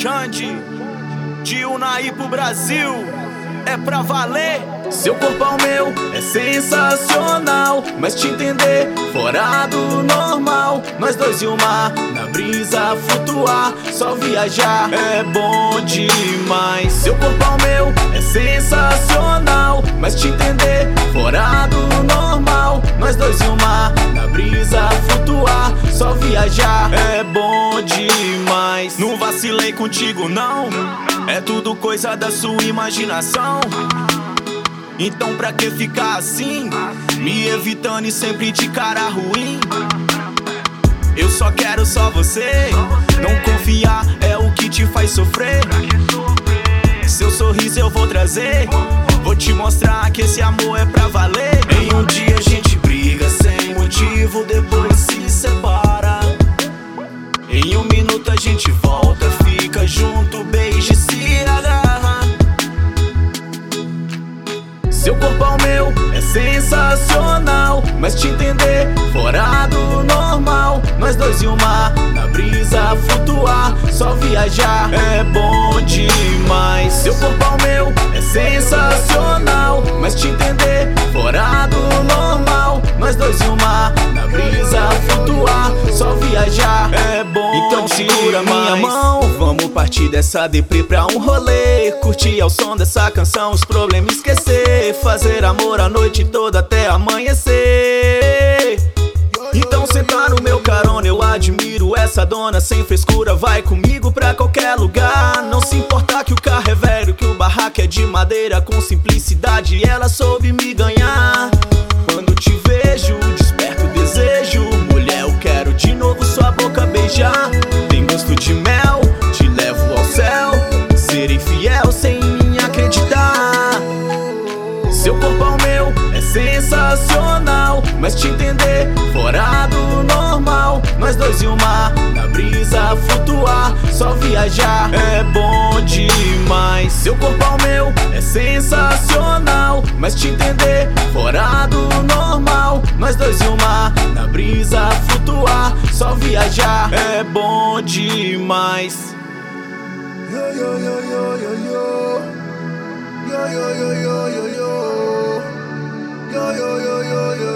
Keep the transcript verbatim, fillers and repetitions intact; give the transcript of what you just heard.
Xande, de Unai pro Brasil, é pra valer. Seu corpo ao meu é sensacional, mas te entender fora do normal. Nós dois e o mar, na brisa flutuar, só viajar é bom demais. Seu corpo ao meu é sensacional, mas te entender fora do normal. Nós dois e o mar, na brisa flutuar, só viajar é bom demais. Não vacilei contigo não, é tudo coisa da sua imaginação. Então pra que ficar assim, me evitando e sempre de cara ruim? Eu só quero só você, não confiar é o que te faz sofrer. Seu sorriso eu vou trazer, vou te mostrar que esse amor é pra valer. Em um dia a gente briga sem motivo, depois se separa. Em um minuto a gente volta, fica junto, beija e se agarra. Seu corpo ao meu é sensacional, mas te entender fora do normal. Nós dois e o mar, na brisa flutuar, só viajar é bom demais. Seu corpo ao meu é sensacional, mas te entender fora do normal. Nós dois e o mar, na brisa flutuar, só viajar é bom. Então segura minha mão, vamos partir dessa deprê pra um rolê. Curtir ao som dessa canção, os problemas esquecer. Fazer amor a noite toda até amanhecer. Então senta no meu carona, eu admiro essa dona sem frescura. Vai comigo pra qualquer lugar, não se importa que o carro é velho, que o barraco é de madeira. Com simplicidade ela soube me ganhar. Quando te vejo, desperto o desejo. Mulher, eu quero de novo sua boca beijar. Tem gosto de mel, te levo ao céu. Serei fiel sem mim acreditar. Seu corpo ao meu é sensacional, mas te entender fora do normal. Nós dois e o mar, na brisa flutuar, só viajar é bom demais. Seu corpo ao meu é sensacional, mas te entender fora do normal. Nós dois e o mar, na brisa flutuar, só viajar é bom demais. Yo, yo, yo, yo, yo, yo. Yo, yo, yo, yo, yo, yo. Yo, yo, yo, yo, yo.